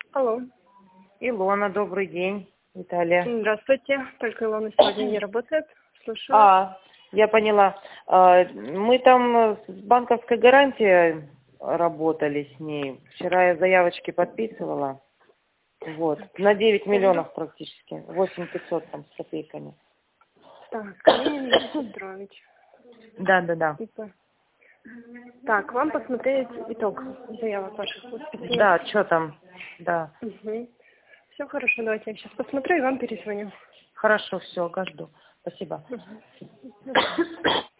Алло. Илона, добрый день. Виталия. Здравствуйте. Только Илона сегодня не работает. Слушаю. Я поняла. Мы там с банковской гарантией работали с ней. Вчера я заявочки подписывала. Вот. На 9 миллионов практически. 8500 там с копейками. Так, Калинин Юрий Петрович. Да. Так, вам посмотреть итог заявок ваших. Да, что там? Да. Все хорошо, давайте я сейчас посмотрю и вам перезвоню. Хорошо, все, жду. Спасибо.